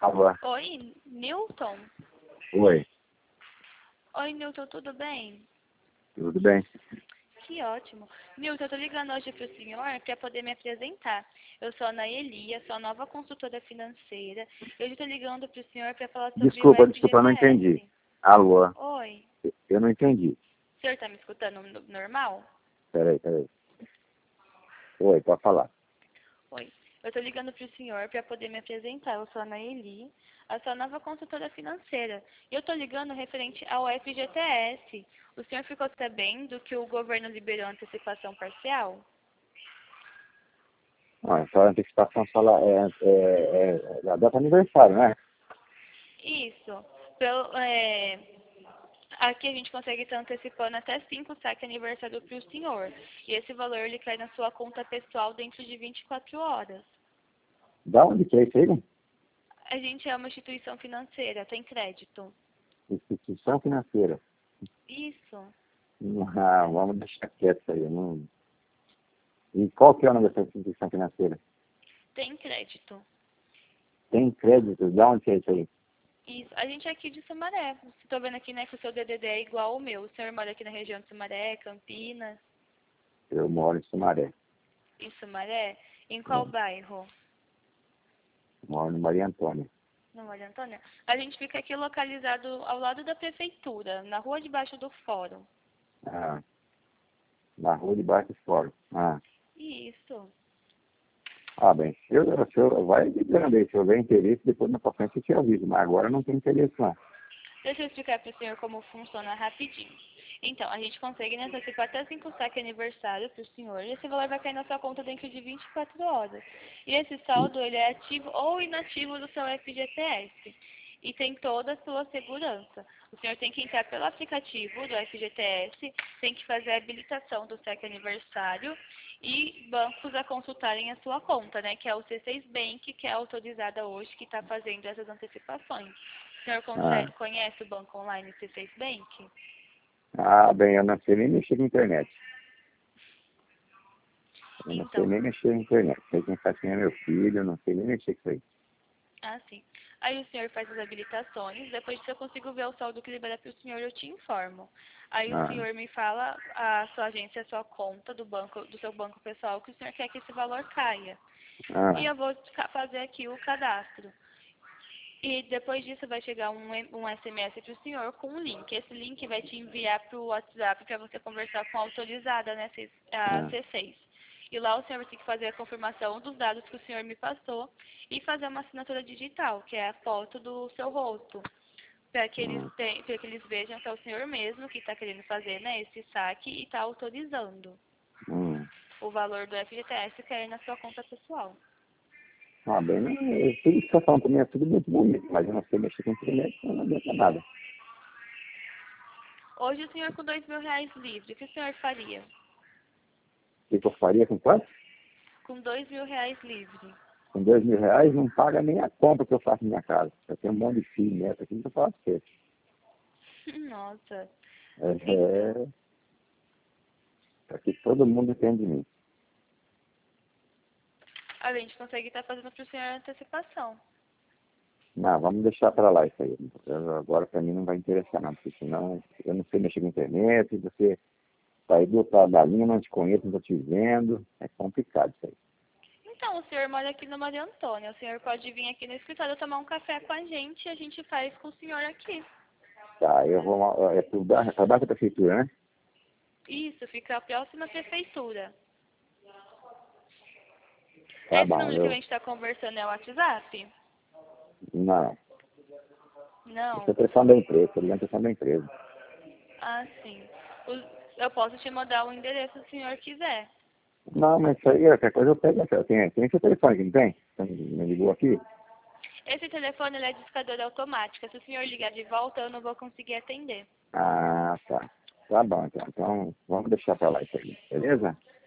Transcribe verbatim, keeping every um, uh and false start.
Alô? Oi, Newton? Oi, Oi, Newton, tudo bem? tudo bem? Que ótimo. Newton, eu tô ligando hoje pro senhor para poder me apresentar. Eu sou a Ana Elia, sou a nova consultora financeira. Eu estou ligando pro senhor para falar sobre o Desculpa, desculpa, eu não entendi. F G T S. Alô? Oi, Eu não entendi. o senhor tá me escutando no- normal? Peraí, peraí. Oi, pode falar. Oi, eu tô ligando pro senhor para poder me apresentar. Eu sou a Ana Eli, a sua nova consultora financeira. E eu tô ligando referente ao F G T S. O senhor ficou sabendo que o governo liberou antecipação parcial? Ah, só a antecipação fala, é, é, é a data aniversário, né? Isso. Pelo, é, aqui a gente consegue estar antecipando até cinco saques aniversário para o senhor. E esse valor ele cai na sua conta pessoal dentro de vinte e quatro horas. Da onde que é isso aí? A gente é uma instituição financeira, tem crédito. Instituição financeira. Isso. Ah, vamos deixar quieto isso aí. Não... E qual que é o nome dessa instituição financeira? Tem crédito. Tem crédito? Da onde que é isso aí? Isso. A gente é aqui de Sumaré. Estou vendo aqui, né, que o seu D D D é igual ao meu. O senhor mora aqui na região de Sumaré, Campinas. Eu moro em Sumaré. Em Sumaré? Em qual Eu bairro? moro no Maria Antônia. Não, Maria Antônia? A gente fica aqui localizado ao lado da prefeitura, na rua debaixo do fórum. Ah, na rua de Baixo Fórum. Ah. Isso. Ah, bem, se eu, se eu, vai ligando aí, se houver interesse, depois na pra frente eu te aviso, mas agora não tem interesse não. Deixa eu explicar para o senhor como funciona rapidinho. Então, a gente consegue né, antecipar até cinco saques aniversário para o senhor e esse valor vai cair na sua conta dentro de vinte e quatro horas. E esse saldo, ele é ativo ou inativo do seu F G T S. E tem toda a sua segurança. O senhor tem que entrar pelo aplicativo do F G T S, tem que fazer a habilitação do saque aniversário e bancos a consultarem a sua conta, né? Que é o C seis Bank, que é autorizada hoje, que está fazendo essas antecipações. O senhor Ah, conse- conhece o banco online C seis Bank? ah, bem, eu não sei nem mexer com internet. Eu não sei Então, nem mexer com internet. Sei quem faz quem é meu filho, eu não sei nem mexer com isso aí. assim. Aí o senhor faz as habilitações, depois se eu consigo ver o saldo que libera para o senhor, eu te informo. Aí o Ah, senhor me fala a sua agência, a sua conta do banco, do seu banco pessoal, que o senhor quer que esse valor caia. E ah, eu vou ca- fazer aqui o cadastro. E depois disso vai chegar um, e- um S M S para o senhor com um link. Esse link vai te enviar para o WhatsApp para você conversar com a autorizada, né, C- a ah, C seis. E lá o senhor vai ter que fazer a confirmação dos dados que o senhor me passou e fazer uma assinatura digital, que é a foto do seu rosto, para que eles ah, te- para que eles vejam que é o senhor mesmo que está querendo fazer, né, esse saque e está autorizando hum. o valor do F G T S cair na sua conta pessoal. Ah, bem, não, eu- tudo que você está falando para mim é tudo muito bonito, mas eu não sei mexer com internet, então não adianta nada. Hoje o senhor com dois mil reais livre, o que o senhor faria? O que eu faria com quanto? Com dois mil reais livre. Com dois mil reais não paga nem a compra que eu faço na minha casa. Eu tenho um monte de filho, neto aqui, que eu faço você. Nossa. É, Então, é, para que todo mundo entenda de mim. a gente consegue estar fazendo para o senhor a antecipação. Não, vamos deixar para lá isso aí. Eu- agora para mim não vai interessar não, porque senão eu não sei mexer com internet, você está aí do outro lado da linha, não te conheço, não estou te vendo. É complicado isso aí. Então, o senhor mora aqui no Maria Antônia. O senhor pode vir aqui no escritório tomar um café com a gente e a gente faz com o senhor aqui. Tá, eu vou. É por baixo, pra baixo da prefeitura, né? Isso, fica a próxima prefeitura. Tá Esse bom, número que a eu. gente está conversando é o WhatsApp? Não. Isso é Não. pressão da empresa, tô ligando a pressão da empresa. Ah, sim. O- Eu posso te mandar o endereço se o senhor quiser. Não, mas isso aí, qualquer coisa eu pego. aqui, ó. Tem, tem seu telefone aqui, não tem? Você me ligou aqui? Esse telefone ele é discador automática. Se o senhor ligar de volta, eu não vou conseguir atender. Ah, tá. Tá bom, então. Então, vamos deixar pra lá isso aí, beleza?